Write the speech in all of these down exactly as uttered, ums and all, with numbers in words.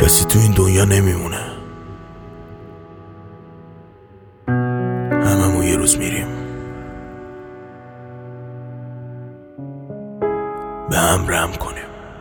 کسی تو این دنیا نمیمونه، هممون یه روز میریم. به هم رحم کنیم.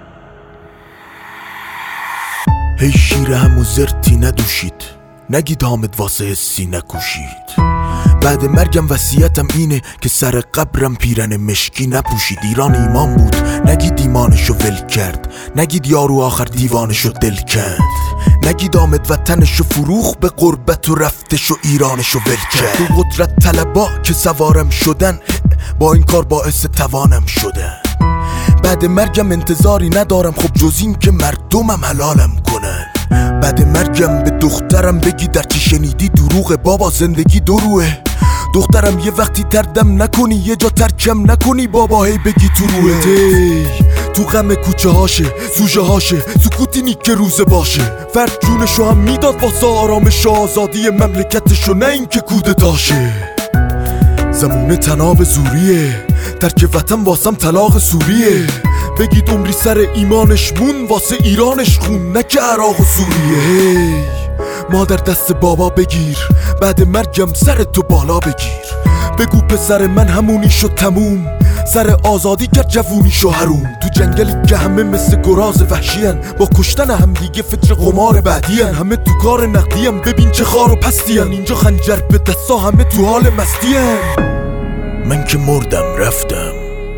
هی شیر هم و زرتی ندوشید، نگید حامد واسه حسی نکوشید. بعد مرگم وصیتم اینه که سر قبرم پیرن مشکی نپوشید. ایران ایمان بود، نگید ایمانشو ول کرد، نگید یارو آخر دیوانشو دل کرد، نگید آمد وطنشو فروخ به غربت و رفتشو ایرانشو ول کرد. تو قدرت طلبا که سوارم شدن، با این کار باعث توانم شدن. بعد مرگم انتظاری ندارم خب جز این که مردمم حلالم کنن. بعد مرگم به دخترم بگی در چی شنیدی دروغه بابا، زندگی دروه. دخترم یه وقتی تردم نکنی، یه جا ترکم نکنی بابا، هی بگی تو روه. دی تو غم کوچه هاشه، سوژه هاشه، سکوتی نی که روزه باشه. فرد جونشو هم میداد واسه آرامش و آزادی مملکتشو، نه این که کودتاشه. زمونه تناب زوریه، ترک وطن واسم طلاق سوریه. بگید عمری سر ایمانش مون، واسه ایرانش خون، نه که عراق و سوریه. مادر دست بابا بگیر، بعد مرگم سر تو بالا بگیر. بگو پسر من همونی شد تموم، سر آزادی کرد جوونی شو حروم. تو جنگلی که همه مثل گراز وحشیان، با کشتن هم دیگه فطر قمار بعدیان. همه تو کار نقدیم، ببین چه خار و پستیان. اینجا خنجر به دستا، همه تو حال مستیان. من که مردم رفتم،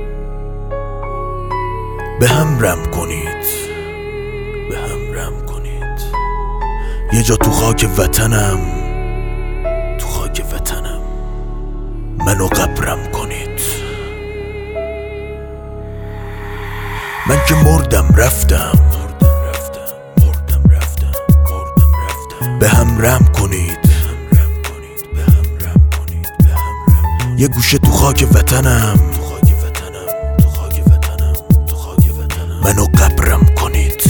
به هم رحم کنید، به هم رحم کنید. یه جا تو خاک وطنم، تو خاک وطنم منو قبرم کنید. من که مردم رفتم، مردم رفتم، مردم رفتم، مردم رفتم. به هم رحم کنید، به هم رحم کنید، به هم رحم کنید، به هم رحم. یه گوشه تو خاک وطنم، تو خاک وطنم، تو خاک وطنم، تو خاک وطنم منو قبرم کنید.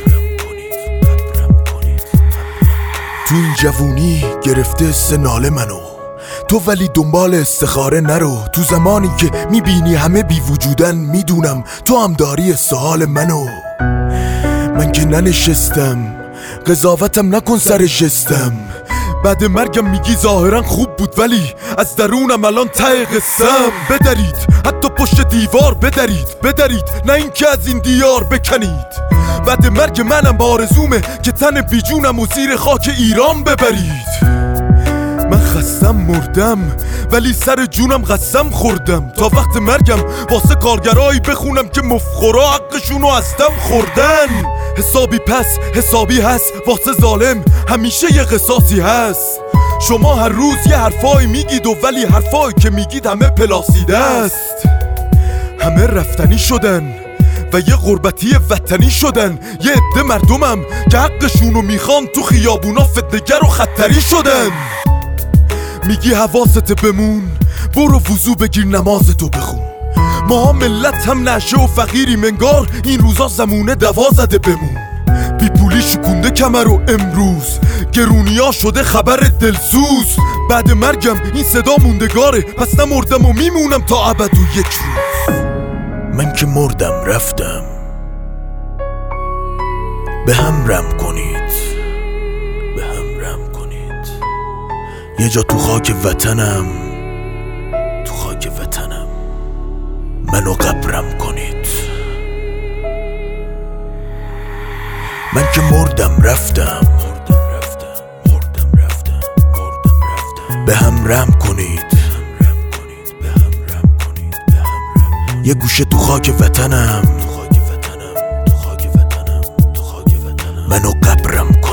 تو این جوونی گرفته سناله منو، تو ولی دنبال استخاره نرو. تو زمانی که میبینی همه بی وجودن، میدونم تو هم داری سوال منو. من که ننشستم، قضاوتم نکن سر جستم. بعد مرگم میگی ظاهرا خوب بود، ولی از درونم الان ته قصم. بدرید حتی پشت دیوار، بدرید بدرید، نه این که از این دیار بکنید. بعد مرگ منم با آرزومه که تن بیجونم و زیر خاک ایران ببرید. من خستم مردم، ولی سر جونم قسم خوردم. تا وقت مرگم واسه کارگرایی بخونم که مفخورا حقشونو از دم خوردن. حسابی پس حسابی هست، واسه ظالم همیشه یه قصاصی هست. شما هر روز یه حرفایی میگید و ولی حرفایی که میگید همه پلاسیده است. همه رفتنی شدن و یه غربتی وطنی شدن. یه عده مردمم که حقشونو میخوان تو خیابونا فتنه‌گر و خطری شدن. میگی حواست بمون، برو وضو بگیر نمازتو بخون. ما ملت هم نشه و فقیریم، انگار این روزا زمونه دوا زده بمون. بی پولی شکونده کمر و امروز گرونیا شده خبر دلسوز. بعد مرگم این صدا موندگاره، پس نمردم و میمونم تا ابد و یک روز. من که مردم رفتم، به هم رحم کنید، به هم رحم کنید. یه جا تو خاک وطنم، تو خاک وطنم منو قبرم کنید. من که مردم رفتم، مردم رفتم، مردم رفتم، مردم رفتم. به هم رحم کنید، یه گوشه تو خاک وطنم، تو خاک وطنم، تو خاک وطنم، تو خاک وطنم منو قبرم